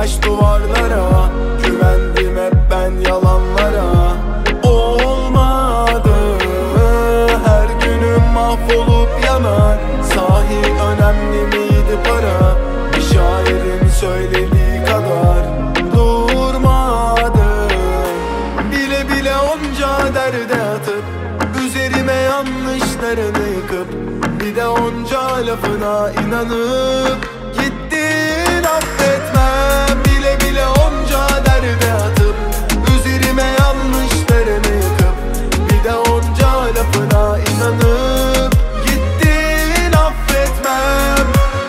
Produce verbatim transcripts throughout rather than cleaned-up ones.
taş duvarlara, güvendim hep ben yalanlara. Olmadı, her günüm mahvolup yanar. Sahi önemli miydi para? Bir şairin söylediği kadar durmadım. Bile bile onca derde atıp, üzerime yanlışlarını yıkıp, bir de onca lafına inanıp gittin, affetmem. Bile bile onca derde atıp, üzerime yanlışlarını yıkıp, bir de onca lafına inanıp gittin, affetmem.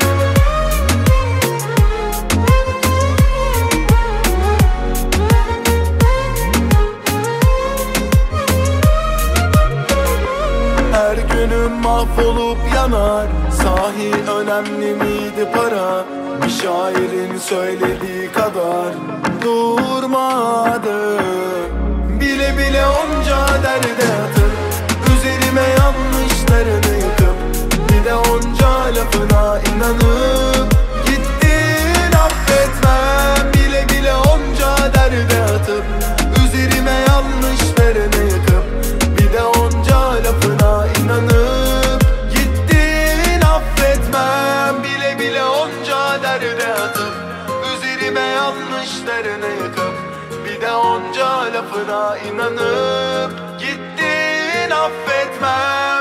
Her günüm mahvolup yanar. Sahi önemli miydi para? Bir şairin söylediği kadar durmadı. Bile bile onca derde atıp, üzerime yanlışlarını yıkıp, bir de onca lafına inanıp gittin, affetmem. Bile bile onca derde atıp, üzerime yanlışlarını yıkıp, bir de onca lafına inanıp gittin, affetmem. Bile bile onca derde atıp, üzerime yanlışlarını yıkıp, bir de onca lafına inanıp gittin, affetmem.